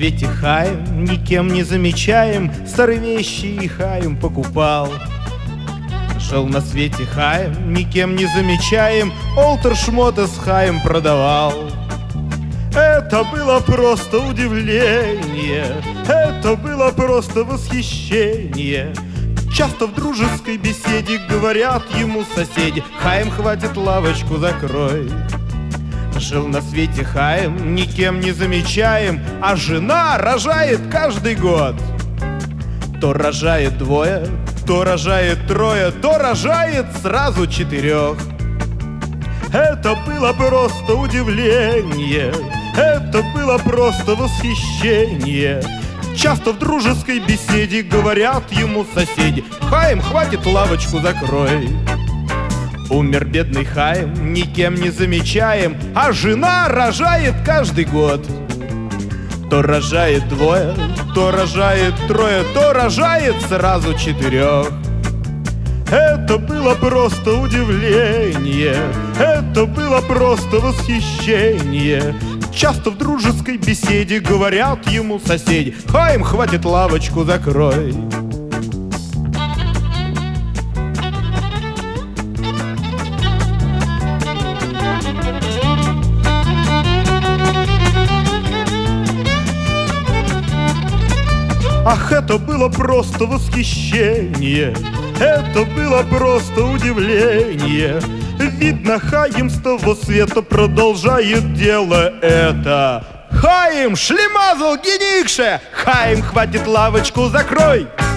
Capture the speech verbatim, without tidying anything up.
свете Хаим, никем не замечаем, старые вещи и Хаим покупал. Жил на свете Хаим, никем не замечаем, олтер шмота с Хаим продавал. Это было просто удивление, это было просто восхищение. Часто в дружеской беседе говорят ему соседи: Хаим, хватит, лавочку закрой. Жил на свете Хаим, никем не замечаем, а жена рожает каждый год. То рожает двое, то рожает трое, то рожает сразу четырех. Это было просто удивление, это было просто восхищение. Часто в дружеской беседе говорят ему соседи: Хаим, хватит, лавочку закрой. Умер бедный Хаим, никем не замечаем, а жена рожает каждый год. То рожает двое, то рожает трое, то рожает сразу четырех. Это было просто удивление, это было просто восхищение. Часто в дружеской беседе говорят ему соседи: Хаим, хватит, лавочку закрой. Ах, это было просто восхищение, это было просто удивление. Видно, Хаим с того света продолжает дело это. Хаим, шлемазл, геникше! Хаим, хватит, лавочку закрой!